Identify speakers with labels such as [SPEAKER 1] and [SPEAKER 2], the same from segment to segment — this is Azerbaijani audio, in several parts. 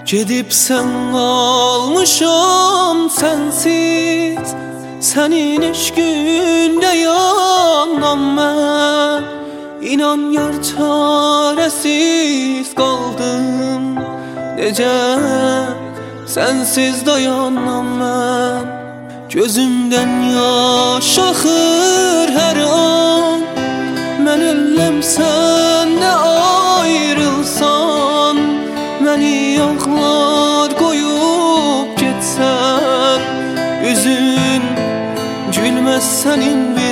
[SPEAKER 1] Gedib sən qalmışam sənsiz, sənin eşqində yanam mən. İnan yar çarəsiz qaldım, necə sənsiz dayanam mən. Gözümdən yaş axır hər an, mən elləm səndə ayrılsan. Məni yağlar qoyub getsən, üzün gülməz sənin bir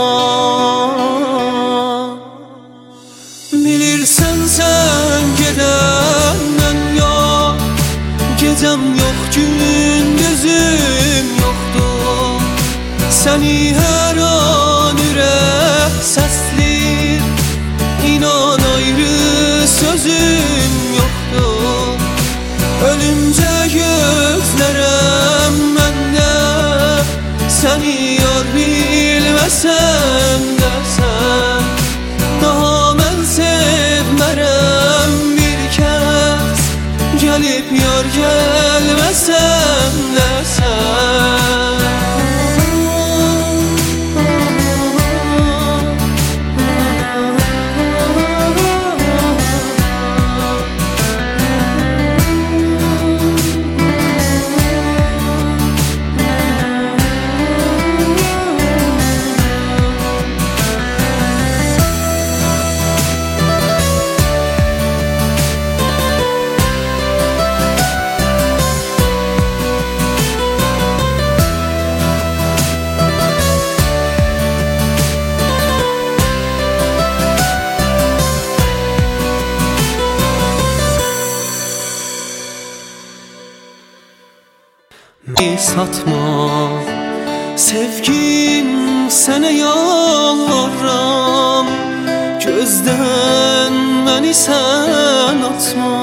[SPEAKER 1] an. Bilirsən sən gedəndən yox, gecəm yox, gündüzüm yoxdur. Səni hər an ürək səslir, inan ayrı sözüm yoxdur. Ölümcə gözlərəm məndə, səni yar bilməsəm də sən. Daha mən sevmərəm bir kəs, gəlib yar gəlməsəm də sən. Satma sevgim, sənə yalvarıram, gözdən məni sən atma.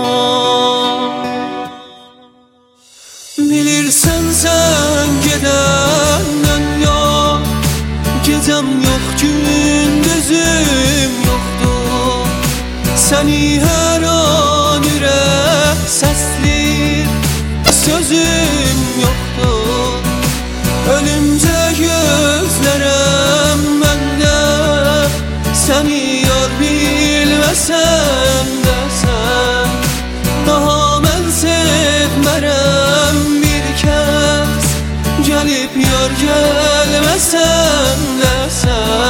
[SPEAKER 1] Bilirsən sən gedəndən yox, gecəm yox, gündüzüm yoxdur. Səni hər an ürək səslir, sözüm yoxdur. Ölümcə gözlərəm məndə, səni yar bilməsəm də sən. Daha mən sevmərəm bir kəs, gəlib yar gəlməsəm də sən.